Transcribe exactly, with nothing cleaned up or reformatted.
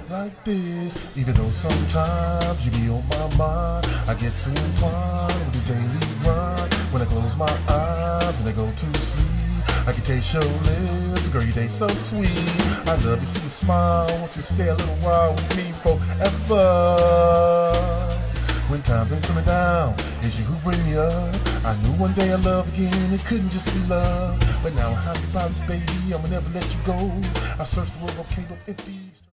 like this. Even though sometimes you be on my mind, I get so entwined with this daily grind. When I close my eyes and I go to sleep, I can taste your lips, girl, you taste so sweet. I love to see you smile, won't you stay a little while with me forever? When times ain't coming down, it's you who bring me up. I knew one day I'd love again, it couldn't just be love. But now I'm happy about it, baby, I'ma never let you go. I searched the world, okay, but empty.